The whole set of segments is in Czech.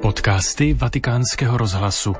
Podcasty Vatikánského rozhlasu.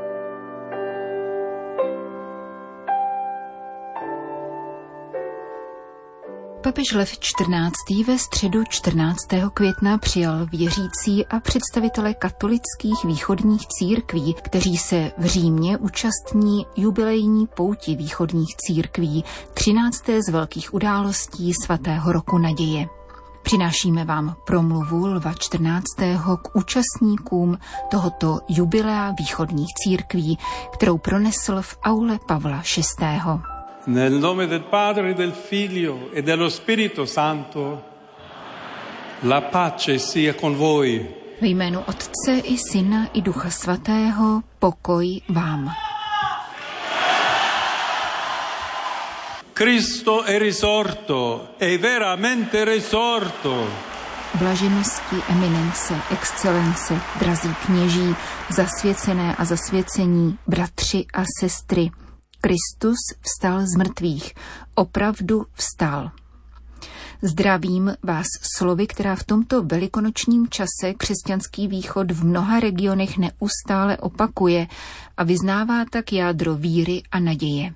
Papež Lev XIV. Ve středu 14. května přijal věřící a představitele katolických východních církví, kteří se v Římě účastní jubilejní pouti východních církví, 13. z velkých událostí svatého roku naděje. Přinášíme vám promluvu Lva XIV. K účastníkům tohoto jubilea východních církví, kterou pronesl v aule Pavla VI. Nel nome del Padre, del Figlio e dello Spirito Santo, la pace sia con voi. Ve jménu Otce i Syna i Ducha Svatého, pokoj vám. Cristo è risorto, è veramente risorto. Blaženosti, eminence, excelence, drazí kněží, zasvěcené a zasvěcení, bratři a sestry, Kristus vstal z mrtvých, opravdu vstal. Zdravím vás slovy, která v tomto velikonočním čase křesťanský východ v mnoha regionech neustále opakuje a vyznává tak jádro víry a naděje.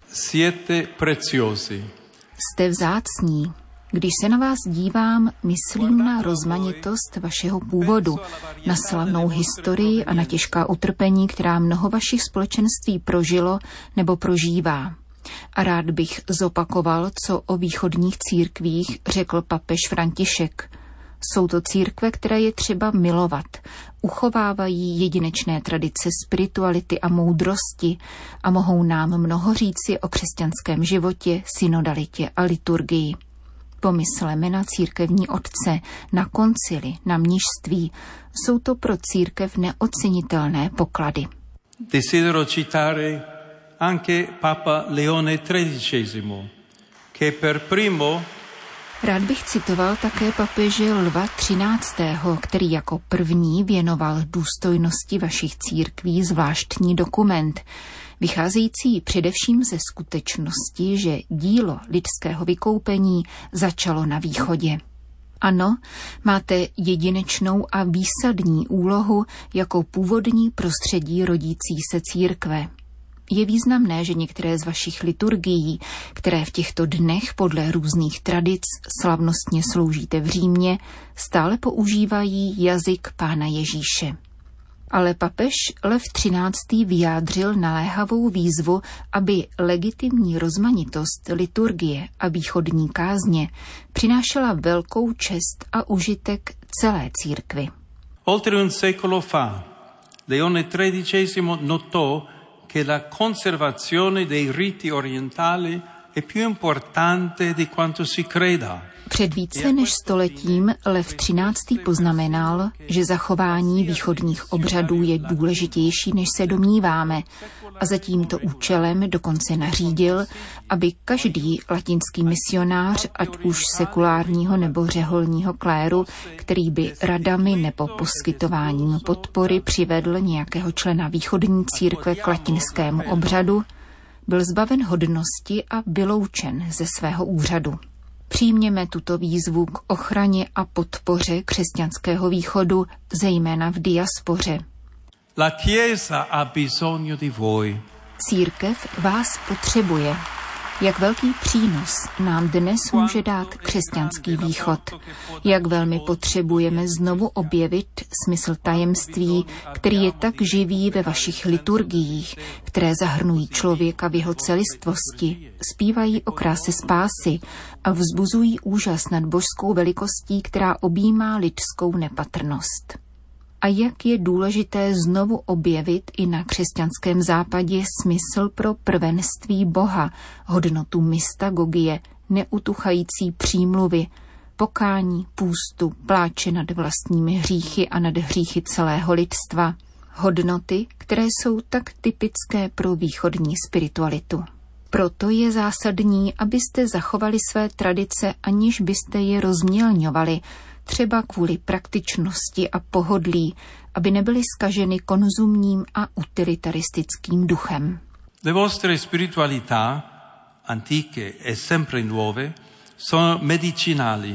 Siete preziosi. Jste vzácní. Když se na vás dívám, myslím na rozmanitost vašeho původu, na slavnou historii a na těžká utrpení, která mnoho vašich společenství prožilo nebo prožívá. A rád bych zopakoval, co o východních církvích řekl papež František. Jsou to církve, které je třeba milovat, uchovávají jedinečné tradice spirituality a moudrosti a mohou nám mnoho říci o křesťanském životě, synodalitě a liturgii. Pomysleme na církevní otce, na koncily, na mnišství. Jsou to pro církev neocenitelné poklady. Desidero citare anche Papa Leone XIII, che per primo. Rád bych citoval také papeže Lva XIII., který jako první věnoval důstojnosti vašich církví zvláštní dokument, vycházející především ze skutečnosti, že dílo lidského vykoupení začalo na východě. Ano, máte jedinečnou a výsadní úlohu jako původní prostředí rodící se církve. Je významné, že některé z vašich liturgií, které v těchto dnech podle různých tradic slavnostně sloužíte v Římě, stále používají jazyk Pána Ježíše. Ale papež Lev XIII. Vyjádřil naléhavou výzvu, aby legitimní rozmanitost liturgie a východní kázně přinášela velkou čest a užitek celé církvi. Oltre un secolo fa, Leone XIII. Notò che la conservazione dei riti orientali è più importante di quanto si creda. Před více než stoletím Lev XIII. Poznamenal, že zachování východních obřadů je důležitější, než se domníváme, a za tímto účelem dokonce nařídil, aby každý latinský misionář, ať už sekulárního nebo řeholního kléru, který by radami nebo poskytováním podpory přivedl nějakého člena východní církve k latinskému obřadu, byl zbaven hodnosti a vyloučen ze svého úřadu. Přijměme tuto výzvu k ochraně a podpoře křesťanského východu, zejména v diaspoře. La Chiesa ha bisogno di voi. Církev vás potřebuje. Jak velký přínos nám dnes může dát křesťanský východ. Jak velmi potřebujeme znovu objevit smysl tajemství, který je tak živý ve vašich liturgiích, které zahrnují člověka v jeho celistvosti, zpívají o kráse spásy a vzbuzují úžas nad božskou velikostí, která objímá lidskou nepatrnost. A jak je důležité znovu objevit i na křesťanském západě smysl pro prvenství Boha, hodnotu mystagogie, neutuchající přímluvy, pokání, půstu, pláče nad vlastními hříchy a nad hříchy celého lidstva. Hodnoty, které jsou tak typické pro východní spiritualitu. Proto je zásadní, abyste zachovali své tradice, aniž byste je rozmělňovali, třeba kvůli praktičnosti a pohodlí, aby nebyly zkaženy konzumním a utilitaristickým duchem. Le vostre spiritualità, antiche e sempre nuove, sono medicinali.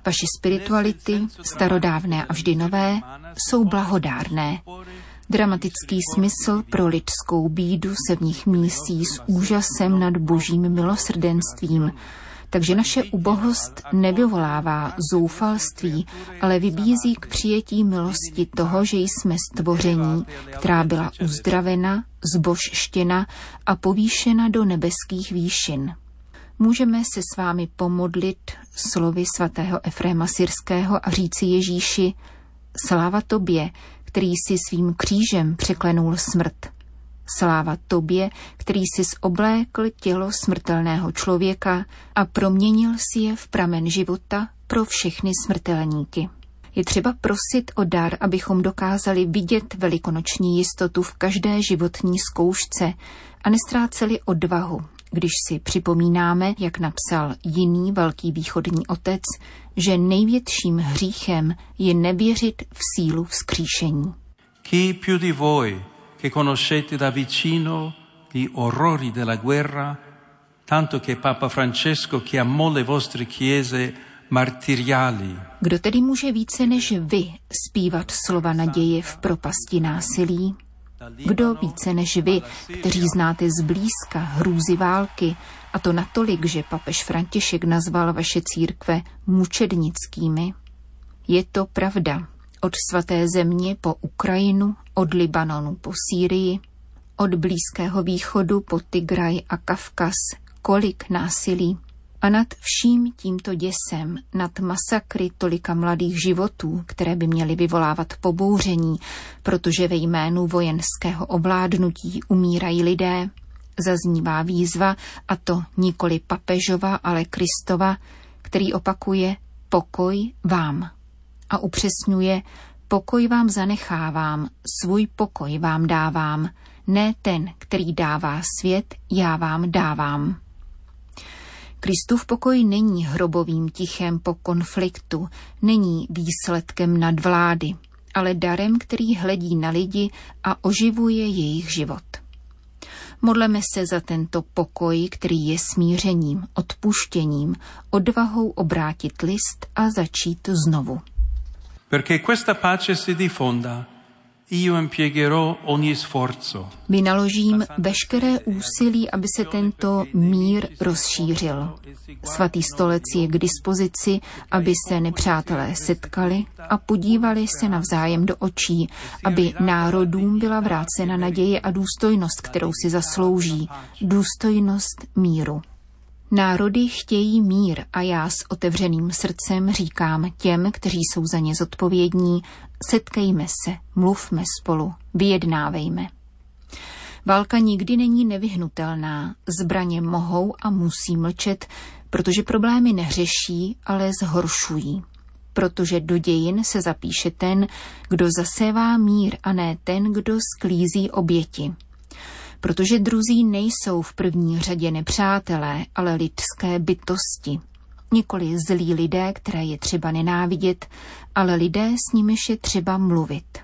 Vaše spirituality, starodávné a vždy nové, jsou blahodárné. Dramatický smysl pro lidskou bídu se v nich mísí s úžasem nad božím milosrdenstvím, takže naše ubohost nevyvolává zoufalství, ale vybízí k přijetí milosti toho, že jsme stvoření, která byla uzdravena, zbožštěna a povýšena do nebeských výšin. Můžeme se s vámi pomodlit slovy svatého Efréma Syrského a říci Ježíši: sláva tobě, který si svým křížem překlenul smrt. Sláva tobě, který jsi oblékl tělo smrtelného člověka a proměnil si je v pramen života pro všechny smrtelníky. Je třeba prosit o dar, abychom dokázali vidět velikonoční jistotu v každé životní zkoušce a nestráceli odvahu, když si připomínáme, jak napsal jiný velký východní otec, že největším hříchem je nevěřit v sílu vzkříšení. Chi più di voi che conoscete da vicino gli orrori della guerra, tanto che Papa Francesco chiamò le vostre chiese martiriali. Kdo tedy může více než vy zpívat slova naděje v propasti násilí? Kdo více než vy, kteří znáte zblízka hrůzy války, a to natolik, že papež František nazval vaše církve mučednickými? Je to pravda. Od svaté země po Ukrajinu, od Libanonu po Sýrii, od Blízkého východu po Tigraj a Kavkaz, kolik násilí. A nad vším tímto děsem, nad masakry tolika mladých životů, které by měly vyvolávat pobouření, protože ve jménu vojenského ovládnutí umírají lidé, zaznívá výzva, a to nikoli papežova, ale Kristova, který opakuje pokoj vám a upřesňuje: pokoj vám zanechávám, svůj pokoj vám dávám, ne ten, který dává svět, já vám dávám. Kristův pokoj není hrobovým tichem po konfliktu, není výsledkem nadvlády, ale darem, který hledí na lidi a oživuje jejich život. Modleme se za tento pokoj, který je smířením, odpuštěním, odvahou obrátit list a začít znovu. Perché questa pace si diffonda, io impiegherò ogni sforzo. Vynaložím veškeré úsilí, aby se tento mír rozšířil. Svatý stolec je k dispozici, aby se nepřátelé setkali a podívali se navzájem do očí, aby národům byla vrácena naděje a důstojnost, kterou si zaslouží, důstojnost míru. Národy chtějí mír a já s otevřeným srdcem říkám těm, kteří jsou za ně zodpovědní: setkejme se, mluvme spolu, vyjednávejme. Válka nikdy není nevyhnutelná, zbraně mohou a musí mlčet, protože problémy neřeší, ale zhoršují. Protože do dějin se zapíše ten, kdo zasévá mír, a ne ten, kdo sklízí oběti. Protože druzí nejsou v první řadě nepřátelé, ale lidské bytosti. Nikoli zlí lidé, které je třeba nenávidět, ale lidé, s nimiž je třeba mluvit.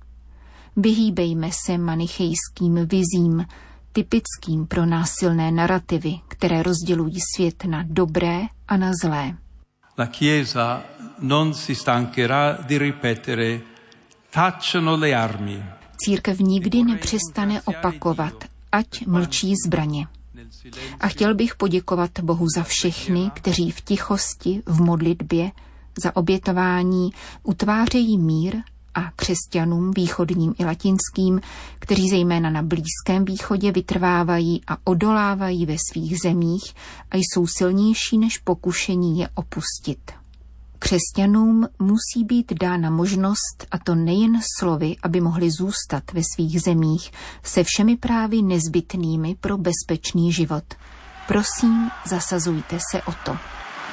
Vyhýbejme se manichejským vizím, typickým pro násilné narrativy, které rozdělují svět na dobré a na zlé. La Chiesa non si stancherà di ripetere: tacciano le armi. Církev nikdy nepřestane opakovat: ať mlčí zbraně. A chtěl bych poděkovat Bohu za všechny, kteří v tichosti, v modlitbě, za obětování utvářejí mír, a křesťanům východním i latinským, kteří zejména na Blízkém východě vytrvávají a odolávají ve svých zemích a jsou silnější než pokušení je opustit. Křesťanům musí být dána možnost, a to nejen slovy, aby mohli zůstat ve svých zemích se všemi právy nezbytnými pro bezpečný život. Prosím, zasazujte se o to.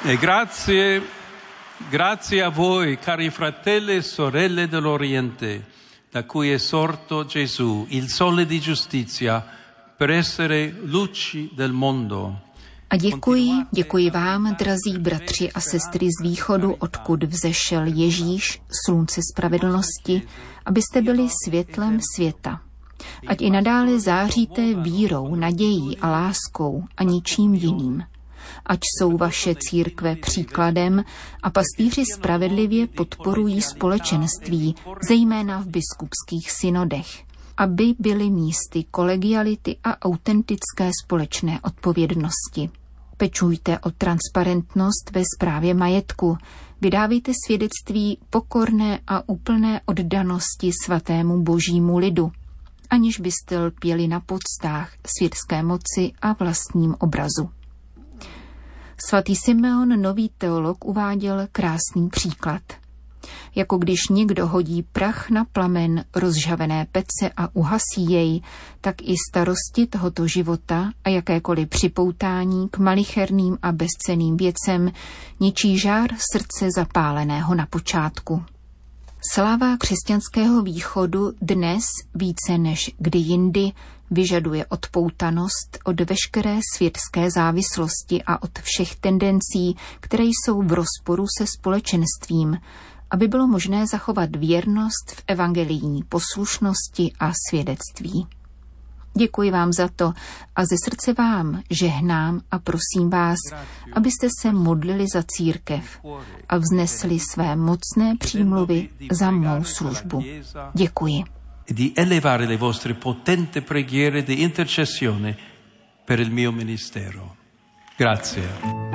Grazie a voi, cari fratelli e sorelle dell'Oriente, da cui è sorto Gesù, il sole di giustizia, per essere luci del mondo. A děkuji vám, drazí bratři a sestry z východu, odkud vzešel Ježíš, slunce spravedlnosti, abyste byli světlem světa. Ať i nadále záříte vírou, nadějí a láskou a ničím jiným. Ať jsou vaše církve příkladem a pastýři spravedlivě podporují společenství, zejména v biskupských synodech, aby byly místy kolegiality a autentické společné odpovědnosti. Pečujte o transparentnost ve správě majetku, vydávejte svědectví pokorné a úplné oddanosti svatému božímu lidu, aniž byste lpěli na poctách, světské moci a vlastním obrazu. Svatý Simeon, nový teolog, uváděl krásný příklad. Jako když někdo hodí prach na plamen rozžhavené pece a uhasí jej, tak i starosti tohoto života a jakékoliv připoutání k malicherným a bezcenným věcem ničí žár srdce zapáleného na počátku. Sláva křesťanského východu dnes více než kdy jindy vyžaduje odpoutanost od veškeré světské závislosti a od všech tendencí, které jsou v rozporu se společenstvím, aby bylo možné zachovat věrnost v evangelijní poslušnosti a svědectví. Děkuji vám za to a ze srdce vám žehnám a prosím vás, abyste se modlili za církev a vznesli své mocné přímluvy za mou službu. Děkuji. Di elevare le vostre potenti preghiere di intercessione per il mio ministero. Grazie.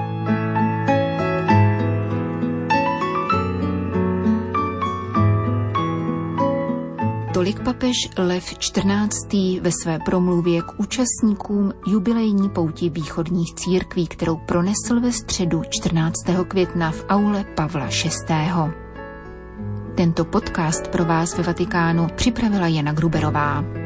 Tolik papež Lev XIV. Ve své promluvě k účastníkům jubilejní pouti východních církví, kterou pronesl ve středu 14. května v aule Pavla VI. Tento podcast pro vás ve Vatikánu připravila Jana Gruberová.